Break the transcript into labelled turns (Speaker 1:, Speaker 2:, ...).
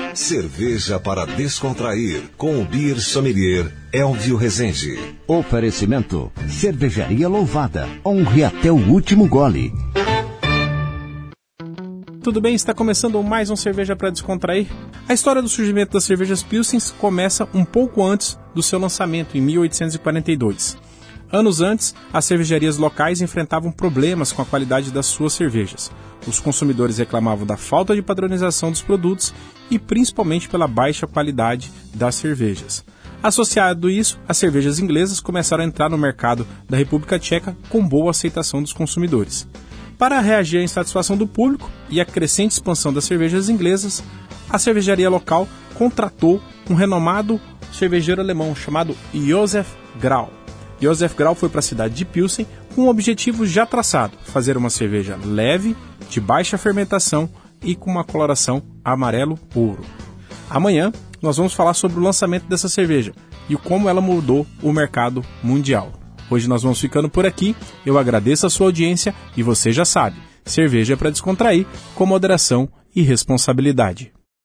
Speaker 1: Cerveja para descontrair, com o Beer Sommelier Elvio Rezende.
Speaker 2: Oferecimento: Cervejaria Louvada. Honre até o último gole.
Speaker 3: Tudo bem? Está começando mais um Cerveja para Descontrair. A história do surgimento das cervejas Pilsens começa um pouco antes do seu lançamento, em 1842. Anos antes, as cervejarias locais enfrentavam problemas com a qualidade das suas cervejas. Os consumidores reclamavam da falta de padronização dos produtos e principalmente pela baixa qualidade das cervejas. Associado a isso, as cervejas inglesas começaram a entrar no mercado da República Tcheca com boa aceitação dos consumidores. Para reagir à insatisfação do público e à crescente expansão das cervejas inglesas, a cervejaria local contratou um renomado cervejeiro alemão chamado Josef Grau. Josef Grau foi para a cidade de Pilsen com um objetivo já traçado: fazer uma cerveja leve, de baixa fermentação e com uma coloração amarelo-ouro. Amanhã nós vamos falar sobre o lançamento dessa cerveja e como ela mudou o mercado mundial. Hoje nós vamos ficando por aqui, eu agradeço a sua audiência e você já sabe, cerveja é para descontrair, com moderação e responsabilidade.